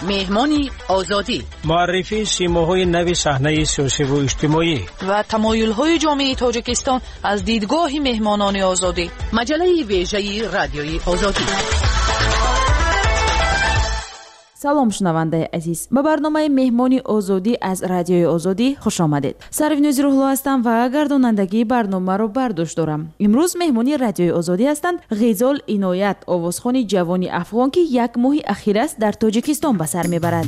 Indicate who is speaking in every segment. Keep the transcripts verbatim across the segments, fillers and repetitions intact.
Speaker 1: مهمانی آزادی،
Speaker 2: معرفی سیماهای نوی صحنه سیاسی و اجتماعی
Speaker 3: و تمایل‌های جامعه تاجیکستان از دیدگاه مهمانان آزادی.
Speaker 1: مجله ویژه رادیوی آزادی.
Speaker 4: سلام شنونده عزیز، به برنامه مهمانی آزادی از رادیوی آزادی خوش آمدید. سروینوز روحلو هستم و گردانندگی برنامه رو بر دوش دارم. امروز مهمانی رادیوی آزادی هستند غزال اینایت، آوازخوان جوانی افغان که یک ماه اخیر است در تاجیکستان به سر میبرد.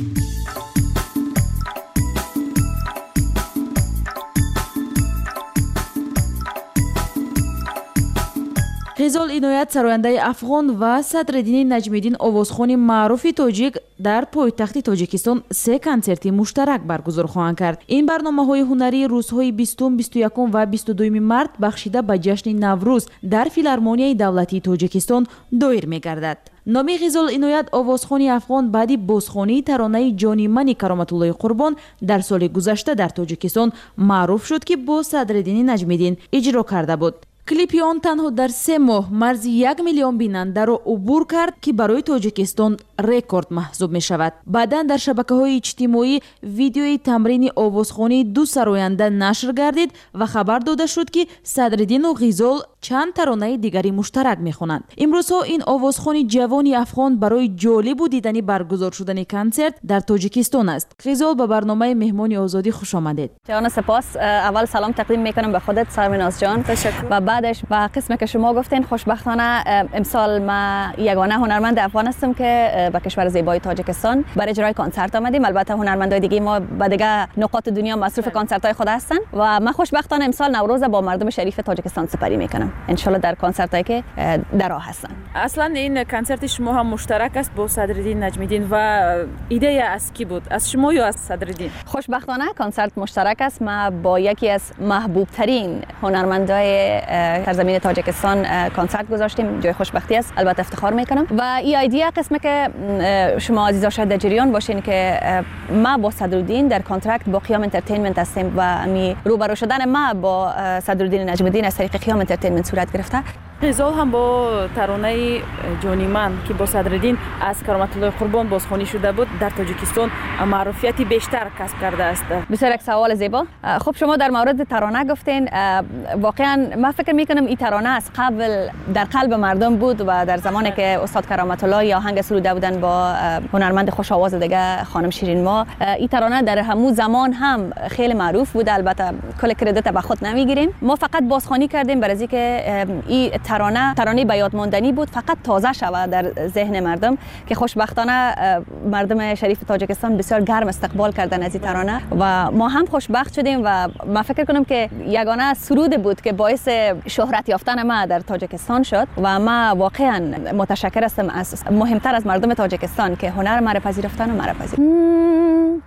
Speaker 4: غزال اینایت سراینده افغان و صدرالدین نجمیدین آوازخوان معروف تاجیک در پایتخت تاجیکستان سه کنسرتی مشترک برگزار خواهند کرد. این برنامه‌های هنری روزهای بیستم، بیست و یکم و بیست و دوم مارس بخشیده به جشن نوروز در فیلارمونیای دولتی تاجیکستان دایر می‌گردد. نامی غزال اینایت آوازخوان افغان بعدی بازخوانی ترانه جانی منی کرامت الله قربان در سال گذشته در تاجیکستان معروف شد که با صدرالدین نجمیدین اجرا کرده بود. کلیپی آن تنها در سه ماه مرز یک میلیون بیننده را عبور کرد که برای تاجیکستان رکورد محسوب می شود. بعداً در شبکه‌های اجتماعی ویدیوی تمرین آوازخوانی دو سراینده نشر گردید و خبر داده شد که صدرالدین و غزال چند ترانه دیگری مشترک می خوانند. امروزها این آوازخوان جوانی افغان برای جالب و دیدنی برگزار شدن کنسرت در تاجیکستان است. غزال به برنامه مهمانی آزادی خوش آمدید.
Speaker 5: جان سپاس. اول سلام تقدیم میکنم به خودت سرمناز جان.
Speaker 3: تشکر.
Speaker 5: و بعدش و قسمی که شما گفتین خوشبختانه امسال ما یگانه هنرمند افغان هستم که به کشور زیبای تاجیکستان برای اجرای کنسرت آمدیم. البته هنرمندای دیگه ما به دیگه نقاط دنیا مصروف کنسرت‌های خود هستن و من خوشبختانه امسال نوروز با مردم شریف تاجیکستان سپری میکنم. ان شاء الله در کنسرتایی که در راه هستن.
Speaker 3: اصلا این کنسرت شما هم مشترک است با صدرالدین نجمیدین و ایده از کی بود؟ از شما یا از صدرالدین؟
Speaker 5: خوشبختانه کنسرت مشترک است. ما با یکی از محبوب ترین هنرمندای سرزمین تاجیکستان کنسرت گذاشتیم. جای خوشبختی است. البته افتخار میکنم و این ایده قسمه که شما عزیزا شاید در جریان باشین که ما با صدرالدین در کانترکت با قیام انترتینمنت هستیم و امی روبرو شدن ما با صدرالدین نجمیدین از طریق قیام انترتینمنت صورت گرفته.
Speaker 3: غزال هم با ترانه جانی من که با صدرالدین از کرامت الله قربان بازخوانی شده بود در تاجیکستان معروفیتی بیشتر کسب کرده است.
Speaker 5: بسیار یک سوال زیبا. خب شما در مورد ترانه گفتین، واقعا من فکر میکنم این ترانه از قبل در قلب مردم بود و در زمانی که استاد کرامت الله یا آهنگ سروده بودن با هنرمند خوش آواز دیگه خانم شیرین ما، این ترانه در همون زمان هم خیلی معروف بود. البته کل کردیت به خود نمیگیریم، ما فقط بازخوانی کردیم برای اینکه این ترانه ترانه به یاد ماندنی بود، فقط تازه شود در ذهن مردم که خوشبختانه مردم شریف تاجیکستان بسیار گرم استقبال کردن از این ترانه و ما هم خوشبخت شدیم و من فکر کنم که یگانه سرود بود که باعث شهرت یافتن ما در تاجیکستان شد و ما واقعا متشکر هستم از مهمتر از مردم تاجیکستان که هنر ما را پذیرفتن و ما را پذیرفتن.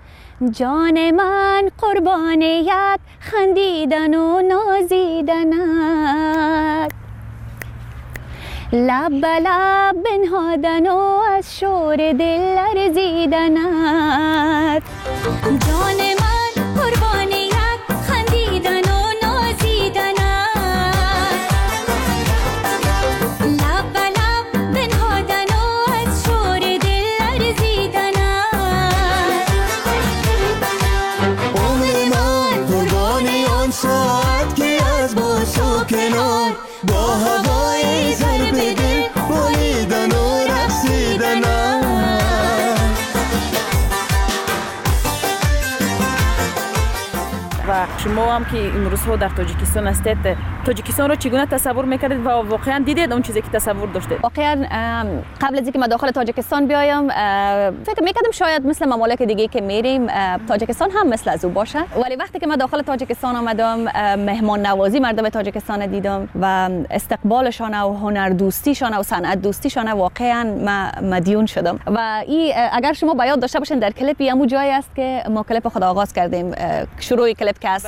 Speaker 5: جان من قربان یک خندیدن و نازیدنت، لب به لب بنهادن و از شور دل لرزیدنت. جان من قربان یک خندیدن و نازیدنت، لب به لب بنهادن و از شور دل لرزیدنت.
Speaker 6: عمر من قربان آن ساعت که از باش و کنار با هوای ضرب دل بریدن و رقصیدن.
Speaker 3: و شما هم که این روزها در تاجیکستان هستید، تاجیکستان رو چگونه تصور میکردید و واقعا دیدید اون چیزی که تصور داشتید؟
Speaker 5: واقعا قبل از اینکه من داخل تاجیکستان بیایم فکر میکردم شاید مثل ممالک دیگه که میریم تاجیکستان هم مثل از او باشه، ولی وقتی که من داخل تاجیکستان آمدم مهمان نوازی مردم تاجیکستان دیدم و استقبالشان و هنر دوستیشان و صنعت دوستیشان واقعا مدیون شدم. و این اگر شما باید داشته باشین در کلیپی همون جایی است که ما کلیپ خود آغاز کردیم، شروع کلیپ که است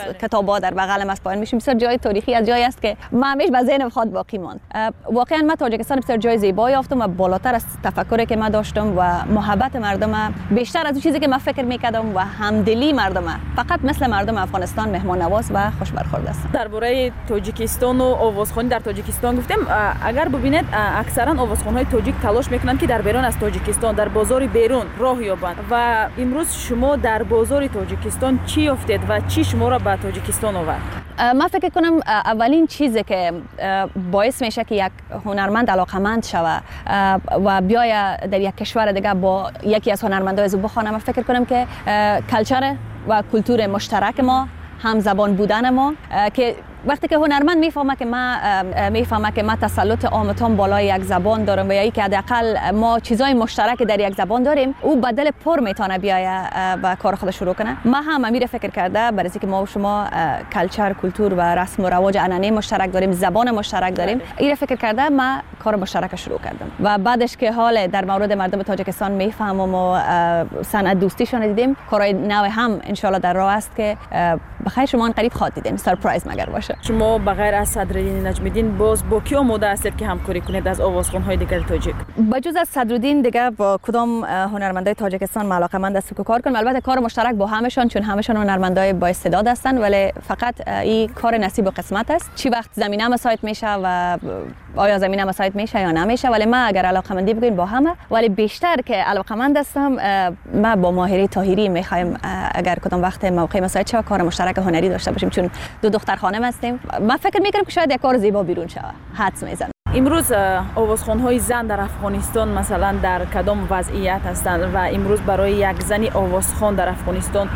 Speaker 5: کتابا در بغلم است پایین میشیم. بسیار جای تاریخی از جایی است که من همیشه به ذهنم خود باقی ماند. واقعا من تاجیکستان بسیار جای زیبایی یافتم و بالاتر از تفکری که من داشتم و محبت مردم بیشتر از اون چیزی که من فکر میکردم و همدلی مردم، فقط مثل مردم افغانستان مهمان نواز و خوش برخورد است.
Speaker 3: درباره تاجیکستان و آوازخوانی در تاجیکستان گفتیم. اگر ببینید اکثرا آوازخوان‌های تاجیک تلاش میکنند که در بیرون از تاجیکستان در بازار بیرون راه یابند و امروز شما در بازار تاجیکستان چی یافتید و چی شما را به تاجیکستان آورد؟
Speaker 5: من فکر کنم اولین چیزی که باعث میشه که یک هنرمند علاقمند شود و بیاید در یک کشور دیگه با یکی از هنرمندای زو بخوانه، من فکر کنم که کلچر و کلتور مشترک ما، هم زبان بودن ما، که وقتی که هنرمند میفهمه که ما میفهمه که ما تسلط عامتان بالای یک زبان دارم و یا که حداقل ما چیزای مشترک در یک زبان داریم، او بدل پر میتونه بیاید و کار خودش شروع کنه. ما هم امیر فکر کرده برای اینکه ما و شما کلچر، کلتور و رسم و رواج عنعنه مشترک داریم، زبان مشترک داریم، این فکر کرده ما کار مشترک شروع کردم و بعدش که حال در مورد مردم تاجیکستان میفهمم و صنعت دوستیشون دیدیم، کارهای نو هم ان شاء الله در راه است که بخیر شما قریب خواهید دیدین، سرپرایز مگر باشه.
Speaker 3: شما بغیر از صدرالدین نجمیدین باز با کی آماده هستید که همکاری کنید از آوازخوان‌های دیگر تاجیک؟
Speaker 5: بجز از صدرالدین دیگه با کدام هنرمندای تاجیکستان علاقه‌مند است که کار کنم. البته کار مشترک با همشون، چون همشون هنرمندای با استعداد هستن، ولی فقط این کار نصیب و قسمت است. چی وقت زمینه مساعد میشه و آیا زمینه مساعد میشه یا نمیشه، ولی ما اگر علاقه‌مندی بگیم با همه، ولی بیشتر که علاقه‌مند هستم ما با ماهری طاهری میخوایم اگر کدام وقت موقع مساعد شه کار مشترک هنری داشته باشیم، چون دو دختر خانم هستیم. من فکر میکنم که شاید یک کار زیبا بیرون شود. حدس میزنم.
Speaker 3: امروز آوازخوان‌های زن در افغانستان مثلا در کدام وضعیت هستند و امروز برای یک زنی آوازخوان در افغانستان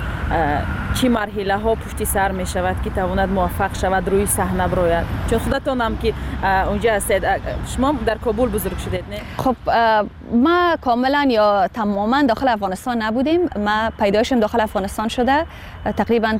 Speaker 3: چی مرحله ها پشت سر می شود که تواند موفق شود روی صحنه براید؟ چون خودتون هم که اونجا هستید، شما در کابل بزرگ شدید نه؟
Speaker 5: خب ما کاملا یا تماما داخل افغانستان نبودیم. ما پیدایشم داخل افغانستان شده، تقریبا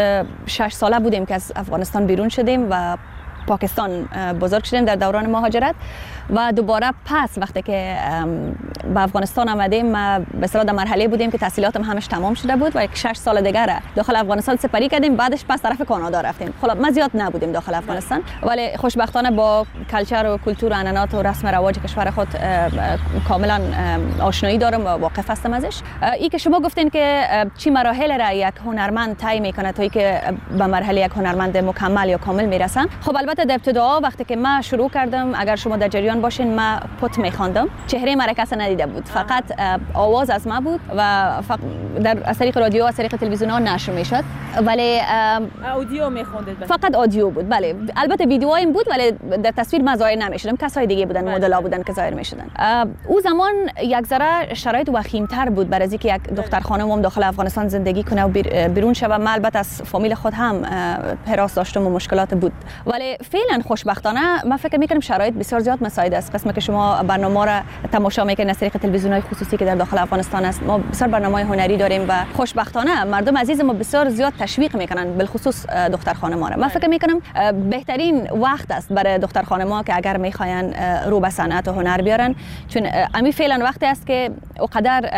Speaker 5: شش ساله بودیم که از افغانستان بیرون شدیم و پاکستان بزرگ شدیم در دوران مهاجرت و دوباره پس وقتی که به افغانستان آمدیم ما به اصطلاح در مرحله بودیم که تحصیلاتم همش تمام شده بود و یک شش سال دیگه داخل افغانستان سپری کردیم، بعدش پس طرف کانادا رفتیم. خب ما زیاد نبودیم داخل افغانستان، ولی خوشبختانه با کلچر و کلتور و عنعنات و رسم و رواج کشور خود کاملا آشنایی دارم و واقف هستم ازش. این که شما گفتین که چی مراحل را یک هنرمند طی میکنه تا اینکه به مرحله یک هنرمند مکمل یا کامل میرسن. خب البته در ابتدا وقتی که ما شروع کردم، اگر شما در جریان باشین، ما پت میخواندم، چهره مرا کسی ندیده بود، فقط آواز از ما بود و در از طریق رادیو از طریق تلویزیون ها نشر میشد، ولی
Speaker 3: اودیو میخوندید؟
Speaker 5: فقط آدیو بود. بله البته ویدیوهایم بود ولی در تصویر من ظاهر نمیشدم، کسای دیگه بودن، مدل‌ها بودن که ظاهر میشدن. او زمان یک ذره شرایط وخیم‌تر بود برای اینکه یک دختر خانم داخل افغانستان زندگی کنه و بیرون شه. من البته از فامیل خود هم حراس داشتم و مشکلات بود، ولی فعلا خوشبختانه من فکر میکنم شرایط بسیار زیاد مساعد است. قسمی که شما برنامه را تماشا میکنید از طریق تلویزیون‌های خصوصی که در داخل افغانستان است، ما بسیار برنامه‌های هنری داریم و خوشبختانه مردم عزیز ما بسیار زیاد تشویق میکنن، بالخصوص دختر خانم‌ها را. من فکر میکنم بهترین وقت است برای دختر خانم‌ها که اگر میخواین رو به صنعت و هنر بیارن، چون امی فعلا وقتی است که اونقدر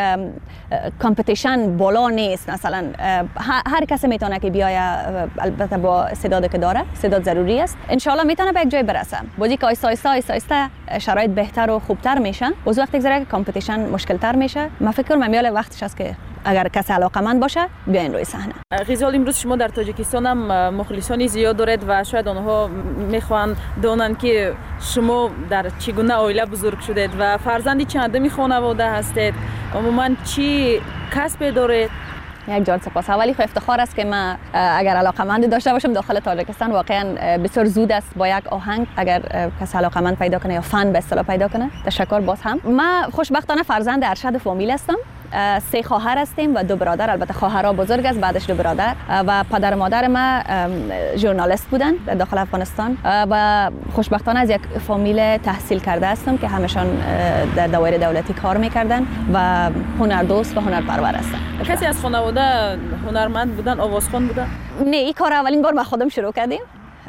Speaker 5: کامپتیشن بالا نیست. مثلا هر کسی میتونه که بیاید، البته با استعدادی که داره، استعداد ضروری است، ان شاء الله میتونه به یک جای برسه. بازی که آیسته آیسته آیسته آیسته شرایط بهتر و خوبتر میشن، باز وقتی که کامپتیشن مشکلتر میشه، من فکر کنم میال وقتش است که اگر کسی علاقمند باشه بیاین روی صحنه.
Speaker 3: غزال، امروز شما در تاجیکستان هم مخلصانی زیاد دارید و شاید آنها میخوان دونن که شما در چگونه عائله بزرگ شدید و فرزندی چندمی خانواده هستید، عموما چی کسب دارید؟
Speaker 5: یک جان سپاس. اولی خو افتخار است که من اگر علاقمند داشته باشم داخل تاجیکستان. واقعا بسیار زود است با یک آهنگ اگر کسی علاقمند پیدا کنه یا فن به اصطلاح پیدا کنه. تشکر. باز هم من خوشبختانه فرزند ارشد فامیل هستم. سه خواهر هستیم و دو برادر. البته خواهرها بزرگ است، بعدش دو برادر، و پدر مادر ما ژورنالیست بودن در داخل افغانستان و خوشبختانه از یک فامیل تحصیل کرده هستم که همشان در دایره دولتی کار میکردن و هنردوست و هنرپرور هستن.
Speaker 3: کسی از خانواده هنرمند بودن، آوازخوان بودن؟
Speaker 5: نه، این کار اولین بار با خودم شروع کردیم.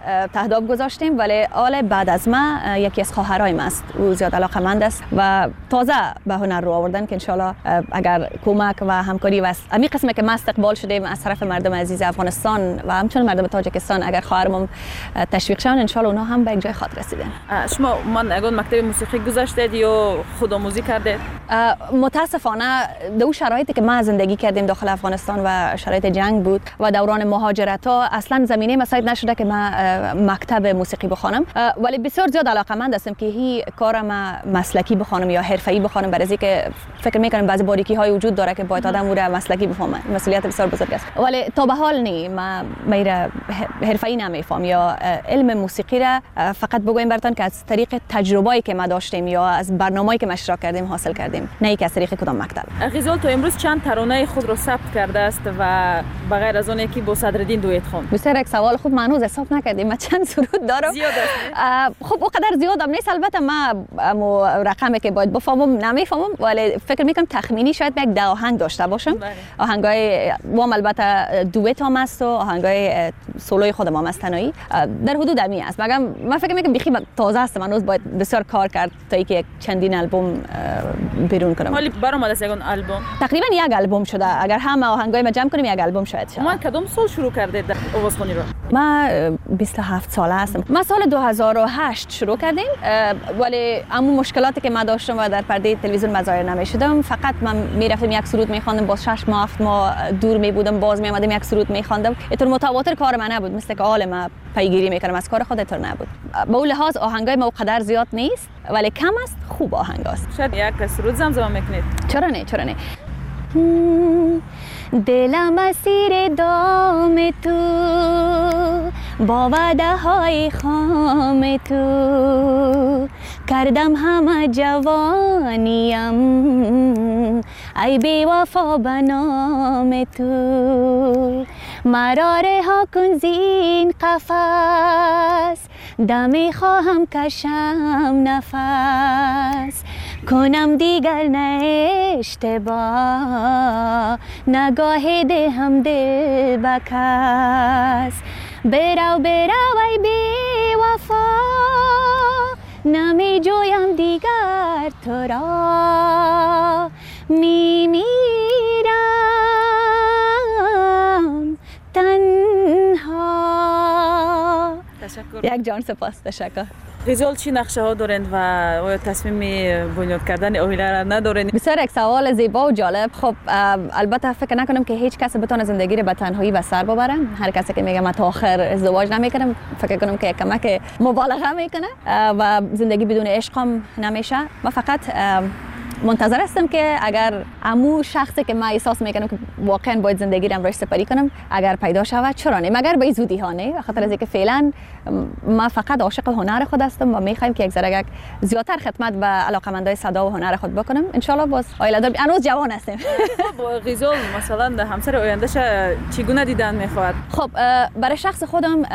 Speaker 5: تهداب گذاشتیم، ولی آل بعد از ما یکی از خواهرای ما است، او زیاد علاقه‌مند است و تازه به هنر رو آوردن که انشالله اگر کمک و همکاری و امی قسمه که ما استقبال شدیم از طرف مردم عزیز افغانستان و همچنین مردم تاجیکستان، اگر خواهرمون تشویق شون انشالله اونها هم به یک جای خاطر رسیدن.
Speaker 3: شما من اگه مکتب موسیقی گذاشتید یا خودآموزی کردید؟
Speaker 5: متاسفانه دو شرایطی که ما زندگی کردیم داخل افغانستان و شرایط جنگ بود و دوران مهاجرت ها اصلا زمینه مساعد نشده که ما مکتب موسیقی بخوانم، ولی بسیار زیاد علاقه‌مند هستم که هی کارم مسلکی بخوانم یا حرفه‌ای بخوانم، برای اینکه فکر می‌کنم بعضی باریکی های وجود داره که باید آدم او را مسلکی بفهمه، مسئولیت بسیار بزرگ است. ولی تا به حال نی ما میره حرفه‌ای نمیفهم یا علم موسیقی را فقط بگویم براتون که از طریق تجربه‌ای که ما داشتیم یا از برنامه‌ای که ما اشتراک کردیم حاصل کردیم، نه که از طریق کدام مکتب.
Speaker 3: غزال تو امروز چند ترانه خود رو ثبت کرده است و بغیر از اون که با صدرالدین دویت خوند؟
Speaker 5: بسیار یک سوال خوب، من هنوز حساب نکردیم ما چند سرود دارم.
Speaker 3: زیاد است.
Speaker 5: خب اونقدر زیادم نیست، البته ما رقمی که باید بفهمم نمیفهمم، ولی فکر میکنم تخمینی شاید یک ده آهنگ داشته باشم. آهنگای وام البته دویت هم است و آهنگای سولوی خودم هم است تنهایی، در حدود امی است. مگم من فکر میکنم بیخی تازه است، من هنوز باید بسیار کار کرد تا اینکه یک چندین البوم بیرون کنم.
Speaker 3: ولی برام از یگان البوم
Speaker 5: تقریبا یک البوم شده، اگر همه آهنگای ما جمع کنیم یک البوم شاید شه.
Speaker 3: من کدام سال شروع کردید آوازخوانی رو؟
Speaker 5: ما بیست و هفت ساله هستم. ما سال دو هزار و هشت شروع کردیم، ولی اما مشکلاتی که ما داشتم و در پرده تلویزیون مظاهر نمیشدم، فقط من میرفتم یک سرود میخواندم، باز شش ماه هفت ماه دور می بودم، باز می آمدم یک سرود میخواندم. اینطور متواتر کار من نبود، مثل که حال ما پیگیری میکردم از کار خود، اینطور نبود. به اون لحاظ آهنگای ما قدر زیاد نیست، ولی کم است، خوب آهنگ است.
Speaker 3: شاید یک سرود زمزمه میکنید؟
Speaker 5: چرا نه چرا نه. دلم اسیر دام تو، با وعده های خام تو، کردم همه جوانیم ای بی وفا به نام تو. مرا رها کن زین قفس، دمی خواهم کشم نفس، کنم دیگر نه اشتباه، نگاه ده هم دل بکس. برو برو ای بی وفا، نمی جویم دیگر تو را، می میرم تنها.
Speaker 3: تشکر.
Speaker 5: یک جان سپاس. تشکر.
Speaker 3: غزال چی نقشه ها دارند و آیا تصمیم بنیاد کردن آینه را ندارند؟
Speaker 5: بسیار یک سوال زیبا و جالب. خب البته فکر نکنم که هیچ کس بتونه زندگی رو به تنهایی به سر ببره. هر کسی که میگه من تا آخر ازدواج نمیکنم، فکر کنم که یک کمک مبالغه میکنه و زندگی بدون عشق هم نمیشه. من فقط منتظر هستم که اگر امو شخصی که من احساس میکنم که واقعا باید زندگی رو امروز سپری کنم اگر پیدا شود، چرا نه، مگر به زودی ها نه، خاطر از اینکه فعلا ما فقط عاشق هنر خود هستم و میخوایم که یک ذره یک زیاتر خدمت به علاقمندای صدا و هنر خود بکنم. ان شاء الله باز آیله دار هنوز جوان هستیم.
Speaker 3: خب غزال مثلا همسر آیندهش چگونه دیدن میخواد؟
Speaker 5: خب برای شخص خودم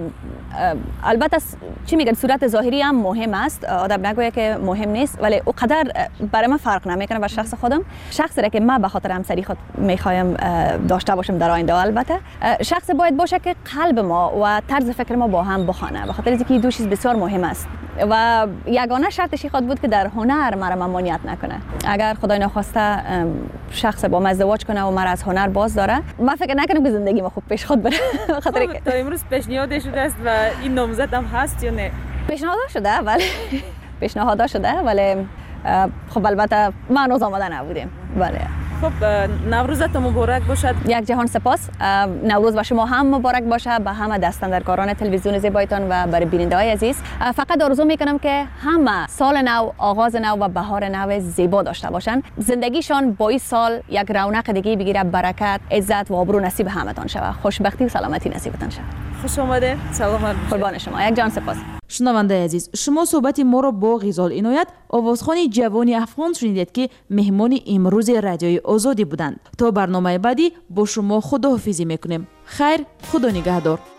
Speaker 5: البته چی میگن صورت ظاهری هم مهم است، آدم نگوید که مهم نیست، ولی اونقدر برای من فرق نمیکنه. بر شخص خودم شخصی را که من به خاطر همسری خود میخوایم داشته باشم در آینده، البته شخص باید باشه که قلب ما و طرز فکر ما با هم بخوانه، به خاطر اینکه دو چیز بسیار مهم است و یگانه شرطش خود بود که در هنر مرا ممانعت نکنه. اگر خدای نخواسته شخص با من ازدواج کنه و مرا از هنر باز داره، من فکر نکنم که زندگی ما خوب پیش خود بره. خاطر که
Speaker 3: تا امروز پیشنهاد شده است و این نامزد هم هست یا نه؟
Speaker 5: پیشنهاد شده ولی پیشنهاد شده ولی خب البته ما هنوز آماده نبودیم. بله.
Speaker 3: خب نوروزت مبارک باشد.
Speaker 5: یک جهان سپاس. نوروز با شما هم مبارک باشه، به همه دستاندرکاران تلویزیون زیبایتان و برای بیننده های عزیز. فقط آرزو میکنم که همه سال نو، آغاز نو و بهار نو زیبا داشته باشن، زندگیشان با این سال یک رونق دیگه بگیره، برکت، عزت و آبرو نصیب همتان شود، خوشبختی و سلامتی نصیبتان شود.
Speaker 3: خوش آمده. سلام.
Speaker 5: قربان شما. یک جان سپاس.
Speaker 4: شنونده عزیز، شما صحبت ما را با غزال عنایت، آوازخوان جوانی افغان شنیدید که مهمان امروز رادیوی آزادی بودند. تا برنامه بعدی با شما خداحافظی میکنیم. خیر، خدا نگهدار.